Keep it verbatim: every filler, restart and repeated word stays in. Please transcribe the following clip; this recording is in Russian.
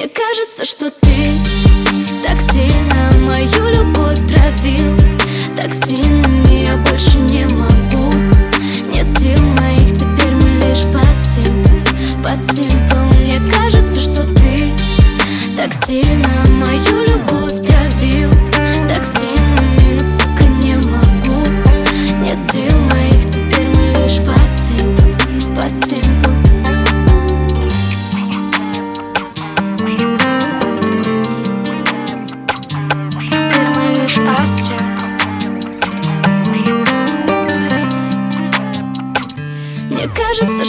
Мне кажется, что ты так сильно мою любовь травил, так сильными я больше не могу. Нет сил моих, теперь мы лишь постим, постим пол. Мне кажется, что ты так сильно мою любовь травил, так сильными, но, сука, не могу. Нет сил моих, теперь мы лишь постим, постим пол. Мне кажется,